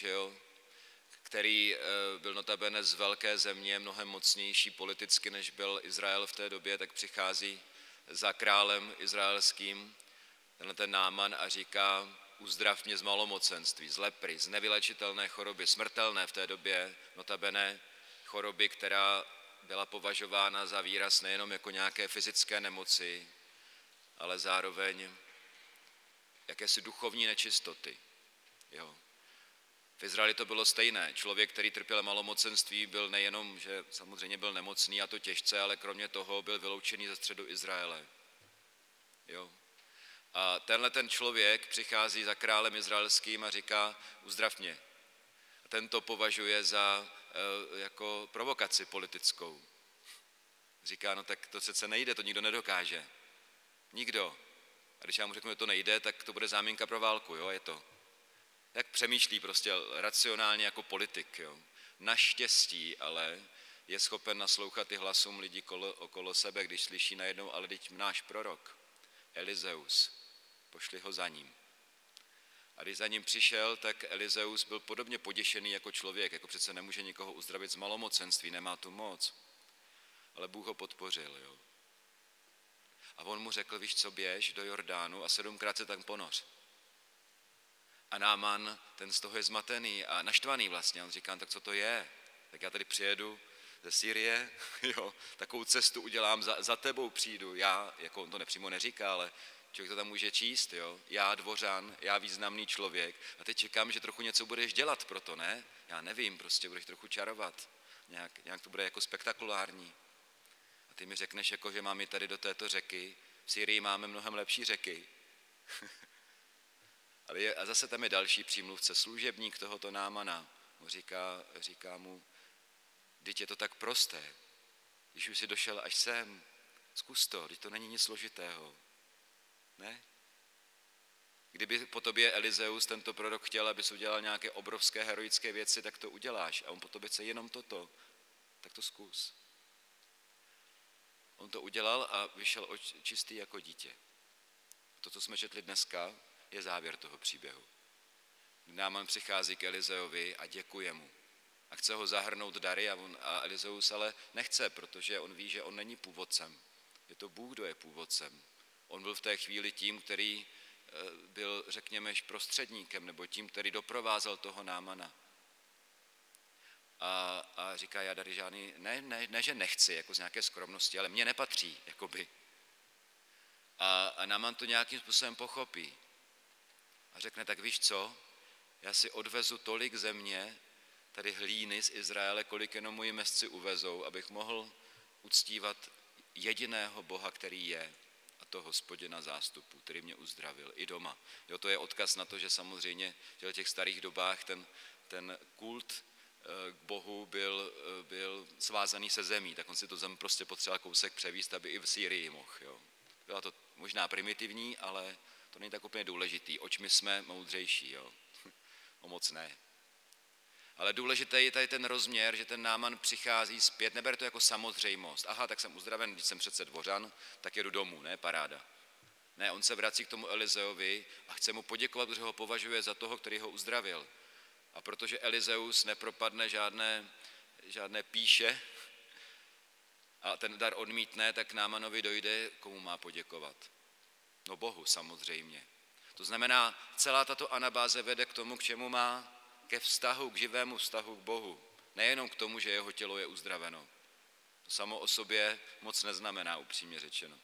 že jo, který byl notabene z velké země, mnohem mocnější politicky, než byl Izrael v té době, tak přichází za králem izraelským tenhle ten Náman a říká: uzdrav mě z malomocenství, z lepry, z nevylečitelné choroby, smrtelné v té době, notabene choroby, která byla považována za výraz nejenom jako nějaké fyzické nemoci, ale zároveň jakési duchovní nečistoty. Jo. V Izraeli to bylo stejné. Člověk, který trpěl malomocenství, byl nejenom, že samozřejmě byl nemocný a to těžce, ale kromě toho byl vyloučený ze středu Izraele. Jo. A tenhle ten člověk přichází za králem izraelským a říká: uzdrav mě. A ten to považuje za jako provokaci politickou. Říká: no tak to přece nejde, to nikdo nedokáže. Nikdo. A když já mu řeknu, že to nejde, tak to bude záminka pro válku, jo, je to. Jak přemýšlí prostě racionálně jako politik, jo. Naštěstí ale je schopen naslouchat i hlasům lidí okolo sebe, když slyší najednou: ale teď náš prorok, Elizeus, pošli ho za ním. A když za ním přišel, tak Elizeus byl podobně poděšený jako člověk, jako přece nemůže nikoho uzdravit z malomocenství, nemá tu moc. Ale Bůh ho podpořil, jo. A on mu řekl: víš co, běž do Jordánu a 7krát se tam ponoř. A Náman, ten z toho je zmatený a naštvaný vlastně. On říká: tak co to je? Tak já tady přijedu ze Sýrie, jo, takovou cestu udělám, za tebou přijdu. Já, jako on to nepřímo neříká, ale člověk to tam může číst, jo. Já dvořan, já významný člověk a teď čekám, že trochu něco budeš dělat pro to, ne? Já nevím, prostě budeš trochu čarovat. Nějak to bude jako spektakulární. A ty mi řekneš, jako, že mám jít tady do této řeky. V Sýrii máme mnohem lepší řeky. A zase tam je další přímluvce, služebník tohoto Námana. Říká mu: vždyť je to tak prosté. Když už jsi došel až sem, zkus to, vždyť to není nic složitého. Ne? Kdyby po tobě Elizeus, tento prorok, chtěl, abys udělal nějaké obrovské heroické věci, tak to uděláš. A on po tobě chce jenom toto, tak to zkus. On to udělal a vyšel čistý jako dítě. To, co jsme četli dneska, je závěr toho příběhu. Náman přichází k Elizeovi a děkuje mu. A chce ho zahrnout dary a Elizeus ale nechce, protože on ví, že on není původcem. Je to Bůh, kdo je původcem. On byl v té chvíli tím, který byl, řekněme, prostředníkem, nebo tím, který doprovázel toho Námana. A říká: já dary žádný, ne, že nechci, jako z nějaké skromnosti, ale mně nepatří, jakoby. A Náman to nějakým způsobem pochopí. A řekne: tak víš co, já si odvezu tolik země, tady hlíny z Izraele, kolik jenom moji mezci uvezou, abych mohl uctívat jediného Boha, který je, a to Hospodina zástupu, který mě uzdravil i doma. Jo, to je odkaz na to, že samozřejmě v těch starých dobách ten kult k Bohu byl svázaný se zemí, tak on si to zem prostě potřeboval kousek převíst, aby i v Sýrii mohl. Jo. Byla to možná primitivní, ale to není tak úplně důležitý. Oč my jsme moudřejší, jo. O moc ne. Ale důležité je tady ten rozměr, že ten Náman přichází zpět, neber to jako samozřejmost. Aha, tak jsem uzdraven, když jsem přece dvořan, tak jedu domů, ne, paráda. Ne, on se vrací k tomu Elizeovi a chce mu poděkovat, protože ho považuje za toho, který ho uzdravil. A protože Elizeus nepropadne žádné píše a ten dar odmítne, tak Námanovi dojde, komu má poděkovat. No Bohu samozřejmě. To znamená, celá tato anabáze vede k tomu, k čemu má, ke vztahu, k živému vztahu k Bohu. Nejenom k tomu, že jeho tělo je uzdraveno. To samo o sobě moc neznamená, upřímně řečeno.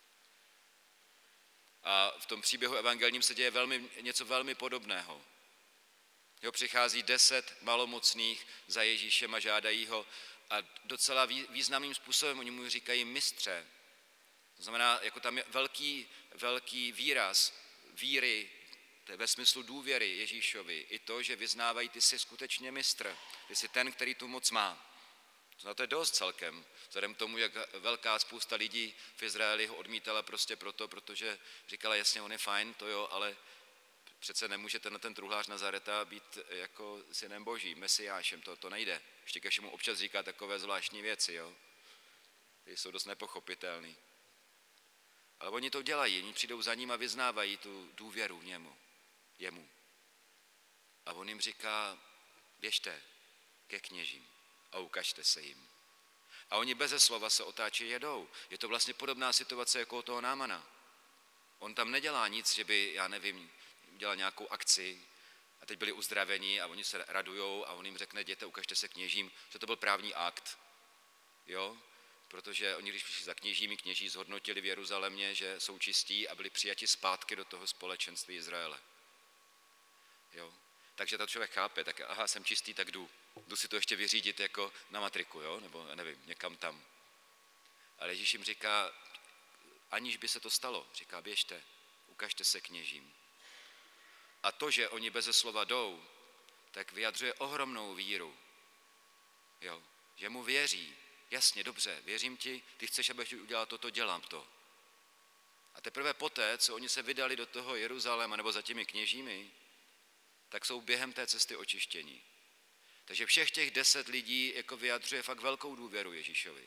A v tom příběhu evangelním se děje něco velmi podobného. Jo, přichází 10 malomocných za Ježíšem a žádají ho a docela významným způsobem oni mu říkají mistře. To znamená, jako tam je velký výraz víry, ve smyslu důvěry Ježíšovi, i to, že vyznávají, ty jsi skutečně mistr, ty jsi ten, který tu moc má. To je dost celkem, vzhledem k tomu, jak velká spousta lidí v Izraeli ho odmítala prostě proto, protože říkala, jasně, on je fajn, to jo, ale přece nemůže ten truhlář Nazareta být jako synem Boží, mesiášem, to nejde. Ještě ke všemu občas říká takové zvláštní věci, jo. Ty jsou dost nepochopitelný. Ale oni to dělají, oni přijdou za ním a vyznávají tu důvěru jemu. A on jim říká, běžte ke kněžím a ukažte se jim. A oni beze slova se otáčí, jedou. Je to vlastně podobná situace jako u toho Námana. On tam nedělá nic, že by, já nevím, udělal nějakou akci a teď byli uzdraveni a oni se radujou a on jim řekne, jděte, ukažte se kněžím, že to byl právní akt. Jo? Protože oni, když přišli za kněžími, kněží zhodnotili v Jeruzalémě, že jsou čistí a byli přijati zpátky do toho společenství Izraele. Jo? Takže to člověk chápe, tak aha, jsem čistý, tak jdu si to ještě vyřídit jako na matriku, jo? Nebo nevím, někam tam. Ale Ježíš jim říká, aniž by se to stalo, říká, běžte, ukažte se kněžím. A to, že oni beze slova jdou, tak vyjadřuje ohromnou víru. Jo? Že mu věří, jasně, dobře, věřím ti, ty chceš, abych udělal toto, dělám to. A teprve poté, co oni se vydali do toho Jeruzaléma nebo za těmi kněžími, tak jsou během té cesty očištění. Takže všech těch 10 lidí jako vyjadřuje fakt velkou důvěru Ježíšovi.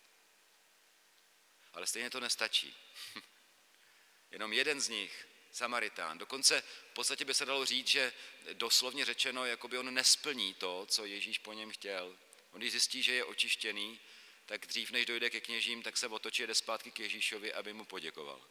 Ale stejně to nestačí. Jenom jeden z nich, Samaritán. Dokonce v podstatě by se dalo říct, že doslovně řečeno, jakoby on nesplní to, co Ježíš po něm chtěl. On když zjistí, že je očištěný, tak dřív než dojde ke kněžím, tak se otočí, jde zpátky k Ježíšovi, aby mu poděkoval.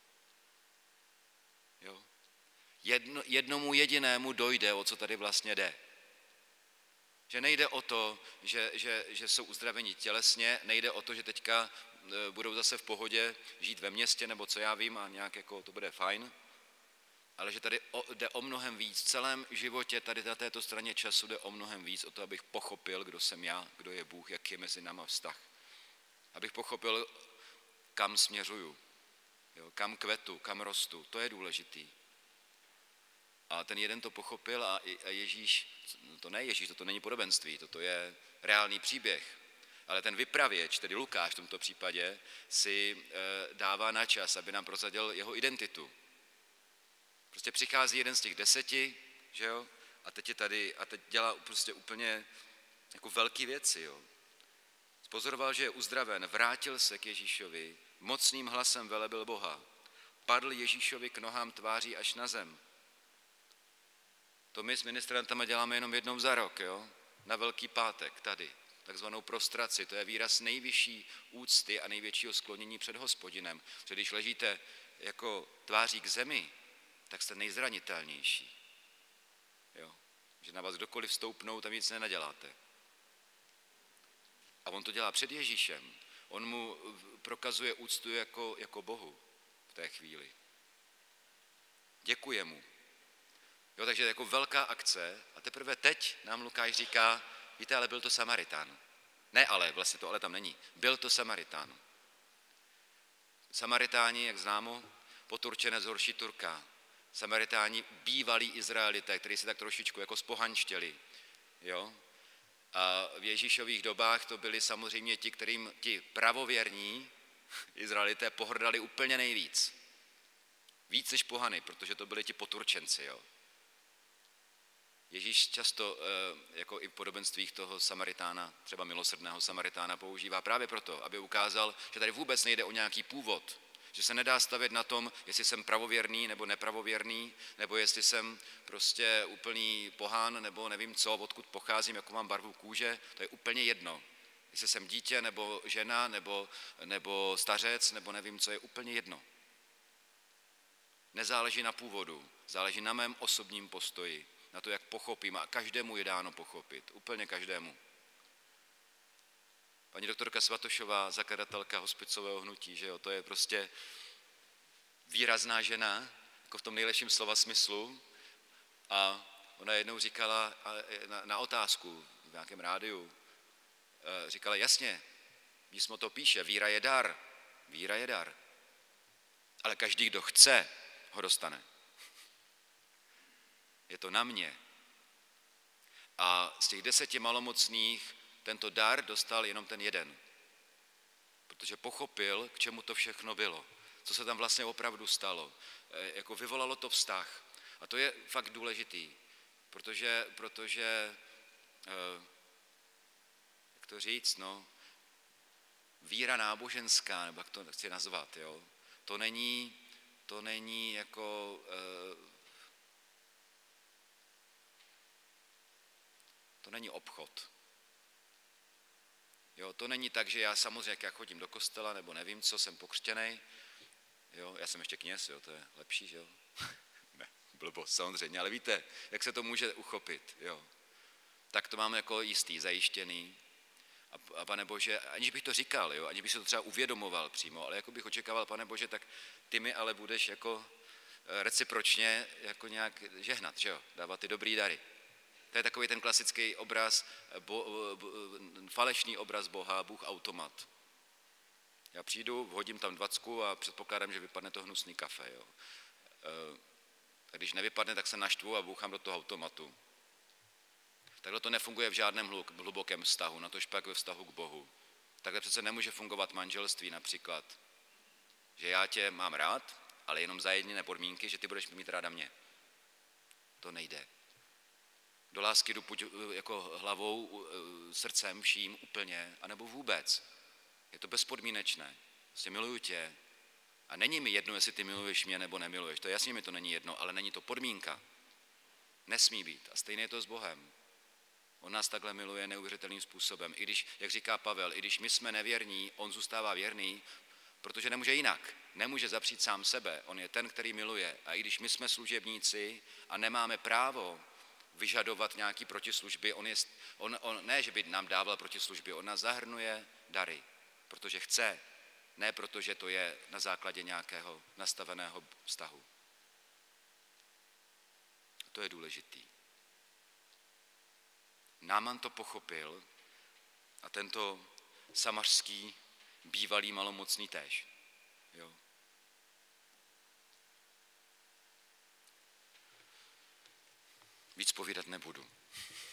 Jo? Jednomu jedinému dojde, o co tady vlastně jde. Že nejde o to, že jsou uzdraveni tělesně, nejde o to, že teďka budou zase v pohodě žít ve městě, nebo co já vím, a nějak jako to bude fajn, ale že tady jde o mnohem víc. V celém životě tady na této straně času jde o mnohem víc, o to, abych pochopil, kdo jsem já, kdo je Bůh, jak je mezi náma vztah. Abych pochopil, kam směřuju, jo, kam kvetu, kam rostu, to je důležitý. A ten jeden to pochopil a Ježíš, to ne Ježíš, to není podobenství, to je reálný příběh. Ale ten vypravěč, tedy Lukáš v tomto případě, si dává na čas, aby nám prozradil jeho identitu. Prostě přichází jeden z těch 10, že jo, a teď je tady a teď dělá prostě úplně jako velké věci, jo. Pozoroval, že je uzdraven, vrátil se k Ježíšovi, mocným hlasem velebil Boha, padl Ježíšovi k nohám tváří až na zem. To my s ministrantama děláme jenom jednou za rok, jo? Na Velký pátek tady, takzvanou prostraci. To je výraz nejvyšší úcty a největšího sklonění před Hospodinem. Protože když ležíte jako tváří k zemi, tak jste nejzranitelnější. Jo? Že na vás kdokoliv stoupnou, tam nic nenaděláte. A on to dělá před Ježíšem. On mu prokazuje úctu jako Bohu v té chvíli. Děkuje mu. Jo, takže jako velká akce a teprve teď nám Lukáš říká, víte, ale byl to Samaritán. Ne ale, vlastně to ale tam není. Byl to Samaritán. Samaritáni, jak známo, poturčenec horší Turka. Samaritáni bývalí Izraelité, kteří se tak trošičku jako spohanštěli. Jo? A v Ježíšových dobách to byli samozřejmě ti, kterým ti pravověrní Izraelité pohrdali úplně nejvíc. Víc než pohany, protože to byli ti poturčenci. Jo? Ježíš často jako i v podobenstvích toho Samaritána, třeba milosrdného Samaritána používá právě proto, aby ukázal, že tady vůbec nejde o nějaký původ, že se nedá stavět na tom, jestli jsem pravověrný nebo nepravověrný, nebo jestli jsem prostě úplný pohán, nebo nevím co, odkud pocházím, jakou mám barvu kůže, to je úplně jedno. Jestli jsem dítě, nebo žena, nebo stařec, nebo nevím co, je úplně jedno. Nezáleží na původu, záleží na mém osobním postoji, na to, jak pochopím, a každému je dáno pochopit, úplně každému. Paní doktorka Svatošová, zakladatelka hospicového hnutí, že jo, to je prostě výrazná žena, jako v tom nejlepším slova smyslu, a ona jednou říkala na otázku v nějakém rádiu, říkala jasně, písmo to píše, víra je dar, ale každý, kdo chce, ho dostane. Je to na mě. A z těch 10 malomocných tento dar dostal jenom ten jeden. Protože pochopil, k čemu to všechno bylo. Co se tam vlastně opravdu stalo. Jako vyvolalo to vztah. A to je fakt důležitý. Protože jak to říct, no, víra náboženská, nebo jak to chci nazvat, jo, to není jako není obchod. Jo, to není tak, že já samozřejmě, jak chodím do kostela, nebo nevím co, jsem pokřtěnej, jo, já jsem ještě kněz, jo, to je lepší, že jo. Ne, blbost, samozřejmě, ale víte, jak se to může uchopit, jo. Tak to máme jako jistý, zajištěný. A Pane Bože, aniž bych to říkal, jo, aniž bych se to třeba uvědomoval přímo, ale jako bych očekával, Pane Bože, tak ty mi ale budeš jako recipročně jako nějak žehnat, že jo, dávat ty dobrý dary. To je takový ten klasický obraz, falešný obraz Boha, Bůh automat. Já přijdu, hodím tam 20 a předpokládám, že vypadne to hnusný kafe, jo. A když nevypadne, tak se naštvu a bouchám do toho automatu. Takhle to nefunguje v žádném hlubokém vztahu, natož pak ve vztahu k Bohu. Takhle přece nemůže fungovat manželství například. Že já tě mám rád, ale jenom za jediné podmínky, že ty budeš mít ráda mě. To nejde. Do lásky jdu jako hlavou, srdcem, vším úplně, anebo vůbec. Je to bezpodmínečné. Prostě miluju tě. A není mi jedno, jestli ty miluješ mě nebo nemiluješ. To jasně mi to není jedno, ale není to podmínka. Nesmí být. A stejně je to s Bohem. On nás takhle miluje neuvěřitelným způsobem. I když, jak říká Pavel, i když my jsme nevěrní, on zůstává věrný, protože nemůže jinak. Nemůže zapřít sám sebe. On je ten, který miluje. A i když my jsme služebníci a nemáme právo vyžadovat nějaký protislužby, on ne, že by nám dával protislužby, on nás zahrnuje dary, protože chce, ne protože to je na základě nějakého nastaveného vztahu. To je důležitý. Náman to pochopil a tento samařský bývalý malomocný též. Jo. Víc povídat nebudu.